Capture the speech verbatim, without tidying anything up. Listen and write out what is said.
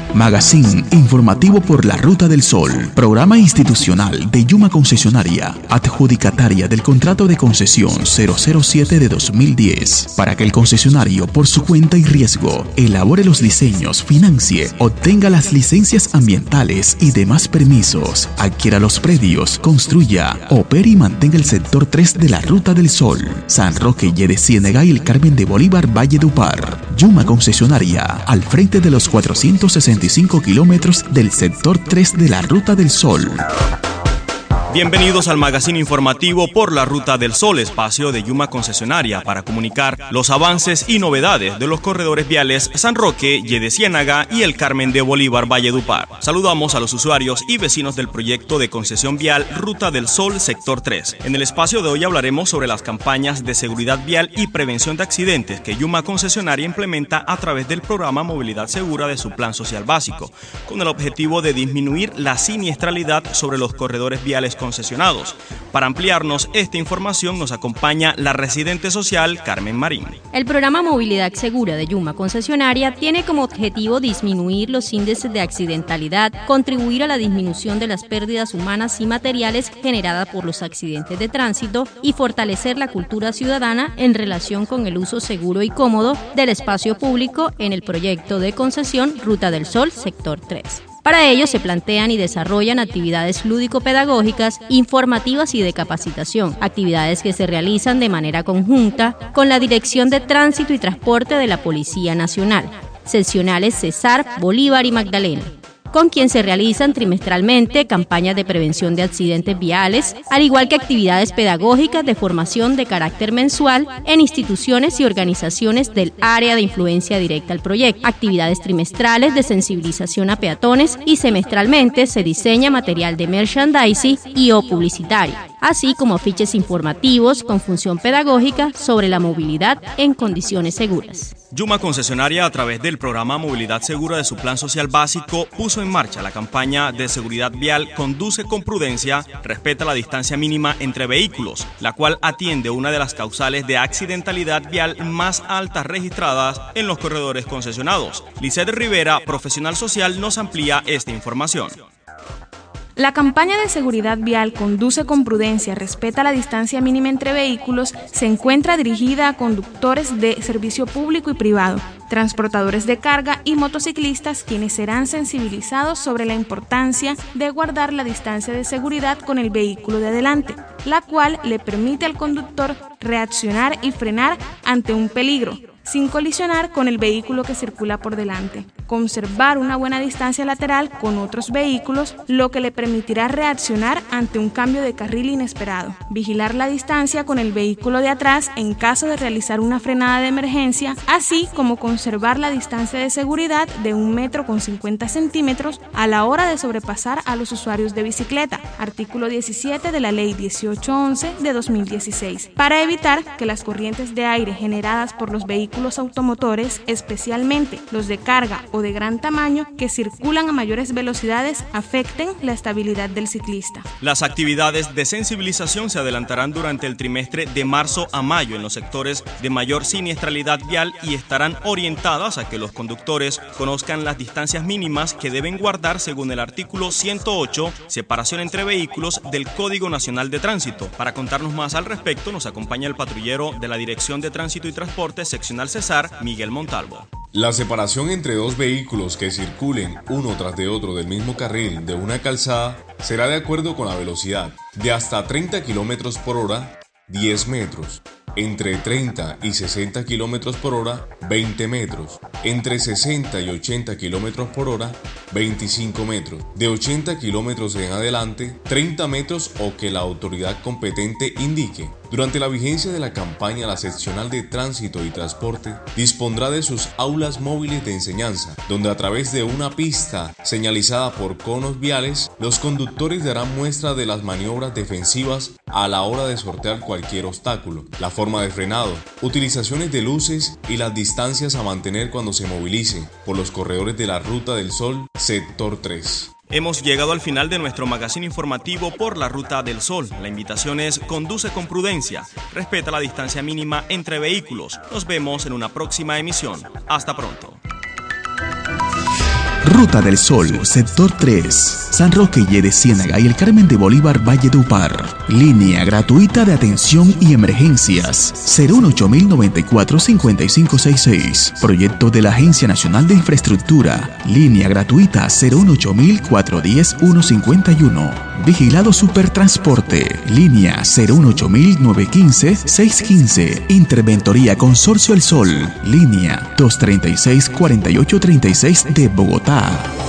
Magazine informativo por la Ruta del Sol. Programa institucional de Yuma Concesionaria, adjudicataria del contrato de concesión cero cero siete de dos mil diez, para que el concesionario, por su cuenta y riesgo, elabore los diseños, financie, obtenga las licencias ambientales y demás permisos, adquiera los predios, construya, opere y mantenga el sector tres de la Ruta del Sol, San Roque, Ye de Ciénega y el Carmen de Bolívar, Valledupar. Yuma Concesionaria, al frente de los cuatrocientos sesenta y cinco kilómetros del sector tres de la Ruta del Sol. Bienvenidos al magazine informativo por la Ruta del Sol, espacio de Yuma Concesionaria para comunicar los avances y novedades de los corredores viales San Roque, Ye de Ciénaga y el Carmen de Bolívar, Valledupar. Saludamos a los usuarios y vecinos del proyecto de concesión vial Ruta del Sol, sector tres. En el espacio de hoy hablaremos sobre las campañas de seguridad vial y prevención de accidentes que Yuma Concesionaria implementa a través del programa Movilidad Segura de su Plan Social Básico, con el objetivo de disminuir la siniestralidad sobre los corredores viales concesionados. Para ampliarnos esta información nos acompaña la residente social Carmen Marín. El programa Movilidad Segura de Yuma Concesionaria tiene como objetivo disminuir los índices de accidentalidad, contribuir a la disminución de las pérdidas humanas y materiales generadas por los accidentes de tránsito y fortalecer la cultura ciudadana en relación con el uso seguro y cómodo del espacio público en el proyecto de concesión Ruta del Sol, sector tres. Para ello se plantean y desarrollan actividades lúdico-pedagógicas, informativas y de capacitación, actividades que se realizan de manera conjunta con la Dirección de Tránsito y Transporte de la Policía Nacional, seccionales Cesar, Bolívar y Magdalena, con quien se realizan trimestralmente campañas de prevención de accidentes viales, al igual que actividades pedagógicas de formación de carácter mensual en instituciones y organizaciones del área de influencia directa al proyecto, actividades trimestrales de sensibilización a peatones y semestralmente se diseña material de merchandising y o publicitario, así como afiches informativos con función pedagógica sobre la movilidad en condiciones seguras. Yuma Concesionaria, a través del programa Movilidad Segura de su Plan Social Básico, puso en marcha la campaña de seguridad vial Conduce con prudencia, respeta la distancia mínima entre vehículos, la cual atiende una de las causales de accidentalidad vial más altas registradas en los corredores concesionados. Lizeth Rivera, profesional social, nos amplía esta información. La campaña de seguridad vial Conduce con prudencia, respeta la distancia mínima entre vehículos se encuentra dirigida a conductores de servicio público y privado, transportadores de carga y motociclistas, quienes serán sensibilizados sobre la importancia de guardar la distancia de seguridad con el vehículo de adelante, la cual le permite al conductor reaccionar y frenar ante un peligro, sin colisionar con el vehículo que circula por delante. Conservar una buena distancia lateral con otros vehículos, lo que le permitirá reaccionar ante un cambio de carril inesperado. Vigilar la distancia con el vehículo de atrás en caso de realizar una frenada de emergencia, así como conservar la distancia de seguridad de un metro con cincuenta centímetros a la hora de sobrepasar a los usuarios de bicicleta. Artículo diecisiete de la Ley dieciocho once de dos mil dieciséis. Para evitar que las corrientes de aire generadas por los vehículos automotores, especialmente los de carga o de gran tamaño que circulan a mayores velocidades, afecten la estabilidad del ciclista. Las actividades de sensibilización se adelantarán durante el trimestre de marzo a mayo en los sectores de mayor siniestralidad vial y estarán orientadas a que los conductores conozcan las distancias mínimas que deben guardar según el artículo ciento ocho, separación entre vehículos, del Código Nacional de Tránsito. Para contarnos más al respecto nos acompaña el patrullero de la Dirección de Tránsito y Transporte, seccional Cesar, Miguel Montalvo. La separación entre dos vehículos que circulen uno tras de otro del mismo carril de una calzada será de acuerdo con la velocidad, de hasta treinta kilómetros por hora, diez metros, entre treinta y sesenta kilómetros por hora, veinte metros, entre sesenta y ochenta kilómetros por hora, veinticinco metros, de ochenta kilómetros en adelante, treinta metros o que la autoridad competente indique. Durante la vigencia de la campaña, la seccional de Tránsito y Transporte dispondrá de sus aulas móviles de enseñanza, donde a través de una pista señalizada por conos viales, los conductores darán muestra de las maniobras defensivas a la hora de sortear cualquier obstáculo, la forma de frenado, utilizaciones de luces y las distancias a mantener cuando se movilice por los corredores de la Ruta del Sol, sector tres. Hemos llegado al final de nuestro magazine informativo por la Ruta del Sol. La invitación es: conduce con prudencia, respeta la distancia mínima entre vehículos. Nos vemos en una próxima emisión. Hasta pronto. Ruta del Sol, Sector tres, San Roque de Ciénaga y el Carmen de Bolívar, Valle de Upar. Línea gratuita de atención y emergencias, cero uno ocho mil noventa y cuatro cincuenta y cinco sesenta y seis. Proyecto de la Agencia Nacional de Infraestructura. Línea gratuita cero uno ocho mil cuatrocientos diez ciento cincuenta y uno. Vigilado Supertransporte. Línea cero uno ocho mil novecientos quince seiscientos quince. Interventoría Consorcio El Sol. Línea dos tres seis cuatro ocho tres seis de Bogotá.